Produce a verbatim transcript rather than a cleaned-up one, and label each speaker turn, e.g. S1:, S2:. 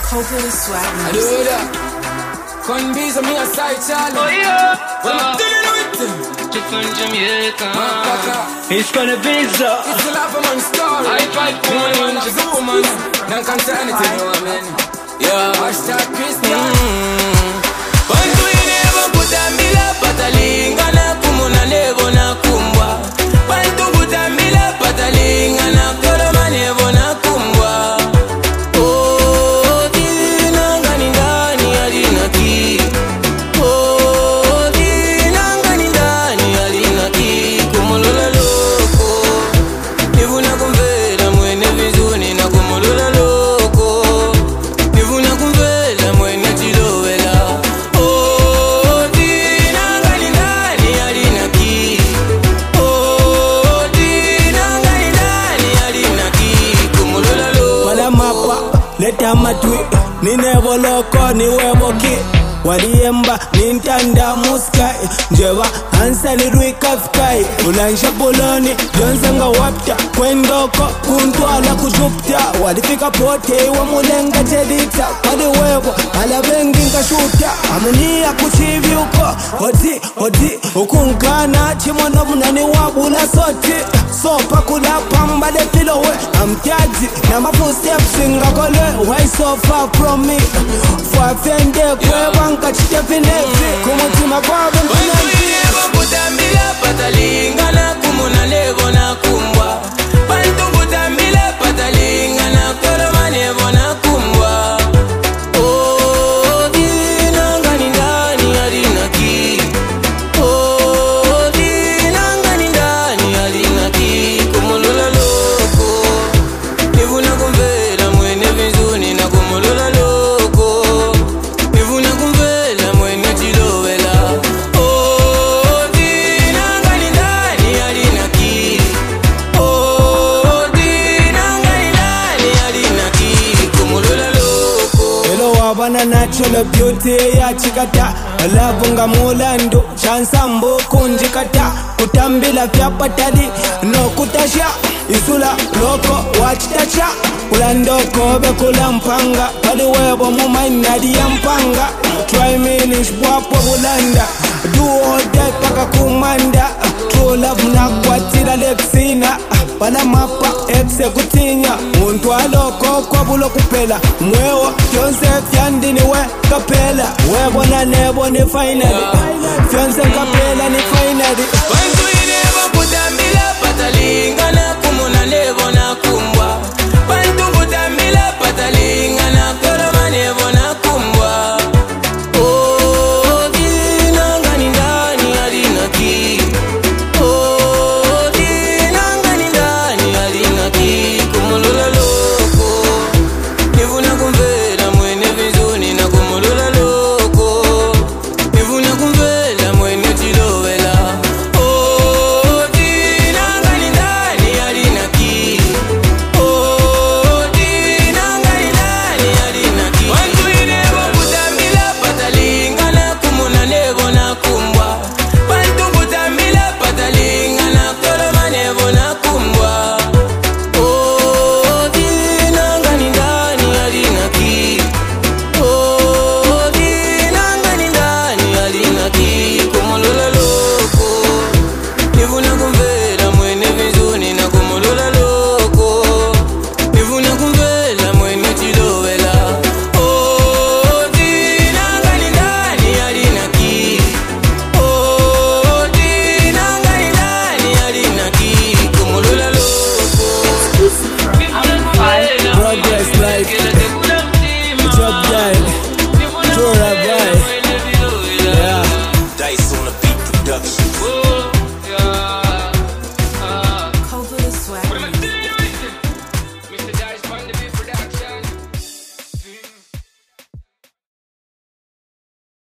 S1: Copeland swag.
S2: I do that. Con bees on me a side challenge.
S3: Oh yeah.
S2: When I'm dealing with them.
S3: Just from Jamaica.
S2: Motherfucker.
S3: It's gonna be so.
S2: It's a life of man story.
S3: I fight for
S2: Woman,
S3: one.
S2: man, she's a woman. Don't come to anything, you know what I mean? Yeah. Hashtag Christian.
S4: Bantu inebo kutambila patalinga na kumuna nebo na kumbwa. Bantu kutambila patalinga na koloma nebo na kumbwa. Oh, dina ngani ndani alina ki. Oh, dina ngani ndani alina ki. Kumulula loko. Nivuna kumvela mwene vizuni na kumulula loko. Nivuna kumvela mwene chilowela.
S5: Leta matwi, ninebo loko niwebo ki Waliemba, nintanda muskai Njewa, hansa ni ruika fikai Ulansha boloni, jonsenga wapta Kwendoko, kuntwala kujupta Walifika pote, wamulenga jedita Wadi webo, ala bengi nka shuta Amunia kuchivi uko Odi, odi, ukunkana Chimono munani wabula soti Sopa kula pamba de pilowe Amtiaji, na mafu steps ingakole Why so far from me? For fende kwe wanka chitefinefi Kumutima kwa ventinati
S4: Bantu inebo kutambila patalinga na kumuna nebo na kumbwa. Bantu kutambila patalinga na koloma nebo na kumbwa. Oh, dina ngani ndani alina ki. Oh, dina ngani ndani alina ki. Kumulula loko. Nivuna kumvela mwene vizuni na kumulula loko. Nivuna kumvela mwene chilowela. Oh, dina ngani ndani alina ki. Oh, dina ngani ndani alina ki. Kumulula loko.
S5: Hello wabana natural beauty ya chikata Lavunga mulando chansambo kunjikata Kutambila vya patali no kutasha Isula loko wachitacha Ulandoko bekula mpanga Pali webo mumainadi ya mpanga Try me nish wapo bulanda Do all that paka kumanda True love na kwa tira lexina Bala mapa exe kutinya Muntu aloko kwa bulo kupela Mwewa Fionse fyandini we kapela Webo na nebo ni finally Fionse kapela ni finally
S4: Bantu inebo kutambila patalinga na kumuna nebo na kumbwa.